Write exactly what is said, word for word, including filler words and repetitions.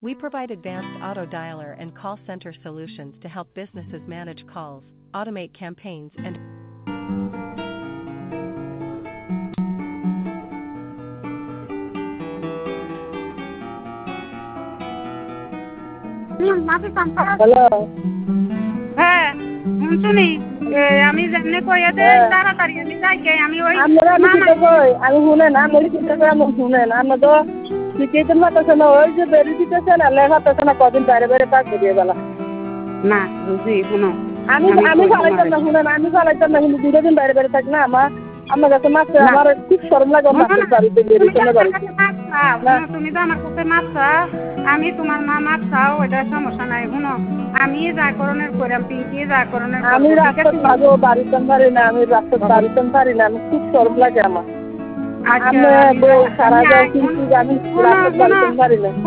We provide advanced auto dialer and call center solutions to help businesses manage calls, automate campaigns, and hello. হ্যাঁ শুনছুনি আমি যেমনি কইয়া দে হ্যাঁ। তাড়াতাড়ি আমি যাই কে আমি ওই আপনারা আমি মামা কিতা কই আমি শুনেন আমি কিতা কই আমি শুনেন আমি তো শিখেছেন মাতাছে না ওই যে বেরি দিতেছে না লেখা তো না কদিন বাইরে বাইরে কাজ দিয়ে বেলা না বুঝি শুনো আমি আমি ফালাইতাম না শুনেন আমি ফালাইতাম না কিন্তু দুটো দিন বাইরে বাইরে থাক না আমার আমার কাছে মাছ আমার খুব শরম লাগে মাছের বাড়িতে বেরি চলে বাড়িতে তুমি তো আমার কাছে মাছ চাও আমি তোমার মা মাছ চাও ওইটা সমস্যা নাই শুনো আমি যা করণের করাম পিঙ্কি যা করণের আমি রাস্তা পাবো বাড়িতে পারি না আমি রাস্তা বাড়িতে পারি না আমি খুব শরম লাগে আমার আমি সারা যাই কিন্তু আমি রাস্তা বাড়িতে পারি না